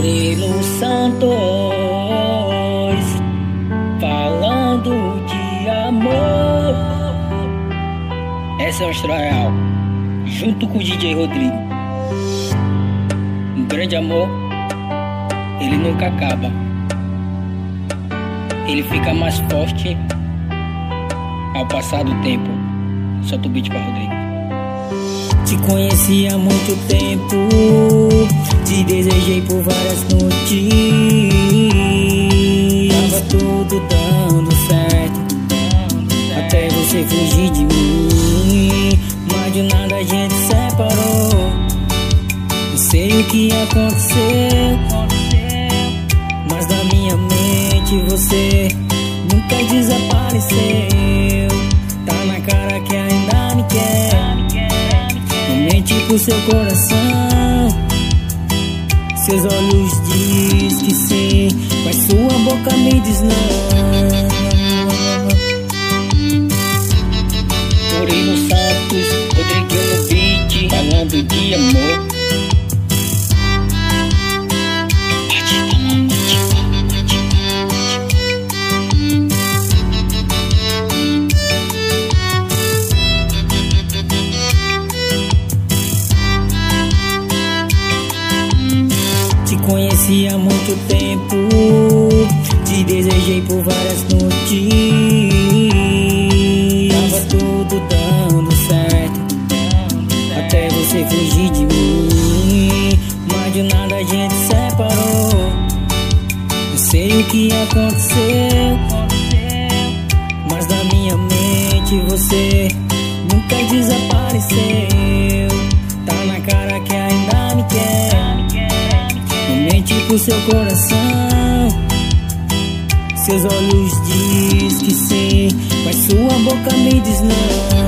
Murilo Santos, falando de amor. Essa é uma história real, junto com o DJ Rodrigo. Um grande amor, ele nunca acaba. Ele fica mais forte ao passar do tempo. Solta o beat pra Rodrigo. Te conheci há muito tempo, te desejei por várias noites. Tava tudo dando certo, até você fugir de mim. Mas de nada a gente separou. Não sei o que aconteceu, mas da minha mente você nunca desapareceu. Tá na cara que ainda me quer, não mente pro seu coração. Seus olhos diz que sim, mas sua boca me diz não. Murilo Santos, Rodrigo no beat, falando de amor. Conheci há muito tempo, te desejei por várias noites. Tava tudo dando certo, até você fugir de mim. Mas de nada a gente separou. Não sei o que aconteceu, mas da minha mente você nunca desapareceu. Tá na cara que ainda me quer, mente pro seu coração. Seus olhos diz que sim, mas sua boca me diz não.